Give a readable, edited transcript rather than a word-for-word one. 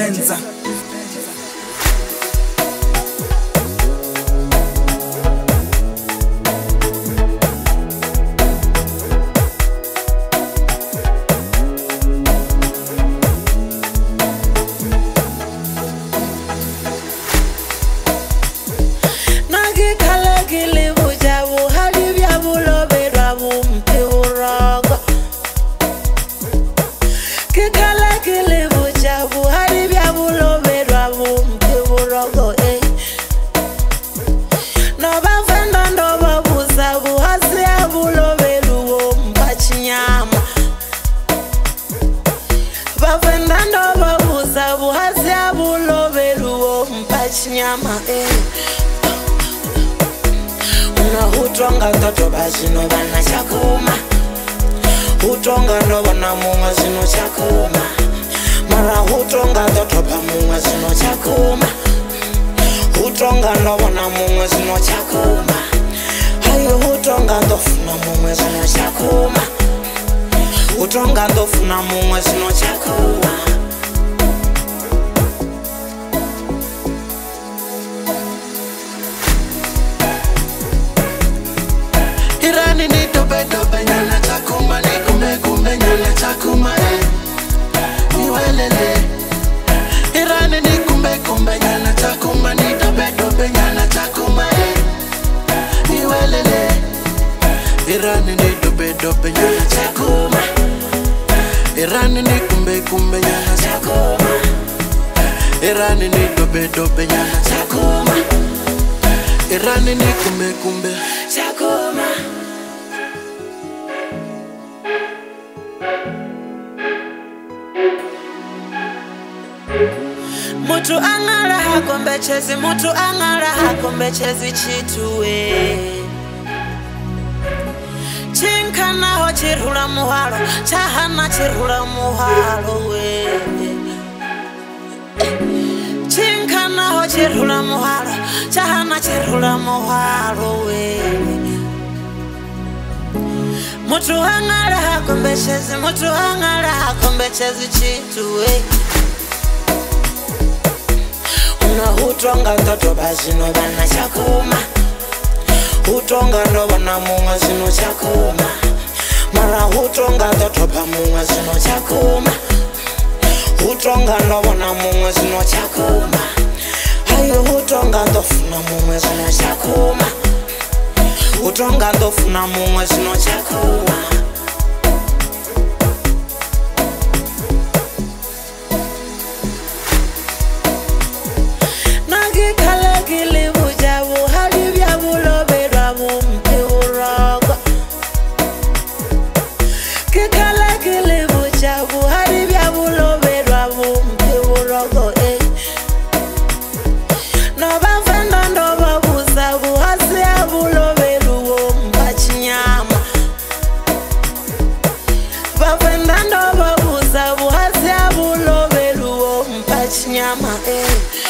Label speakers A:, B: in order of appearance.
A: dispenser.
B: Nyama Unahutonga toto bashino bana chakuma Hutonga ndo bana munga zino chakuma Mara hutonga toto ba munga zino chakuma Hutonga ndo bana munga zino chakuma Hayo hutonga ndo funa munga zino chakuma Hutonga ndo funa munga zino chakuma
C: Irani ni dobe dobe nyana chakuma ni kumbe kumbe nyana chakuma Niwelele Irani ni kumbe kumbe nyana chakuma ni dobe dobe nyana chakuma Niwelele Irani ni dobe dobe nyana chakuma Irani ni kumbe kumbe nyana chakuma Irani ni dobe dobe nyana chakuma Irani ni kumbe kumbe
B: chakuma Mutu angara hakombechezi mutu angara hakombechezi chituwe Chinkana ho chirhula muhalo chahana chirhula muhalo we Chinkana ho chirhula muhalo chahana chirhula muhalo we Mutu angara hakombechezi chituwe Unahutonga toto bashino bana chakuma Hutonga ndo bana munga zino chakuma Mara hutonga toto ba munga zino chakuma Hutonga ndo bana munga zino chakuma Hayo hutonga ndo funa munga zino chakuma Hutonga ndo funa munga zino chakuma Nyama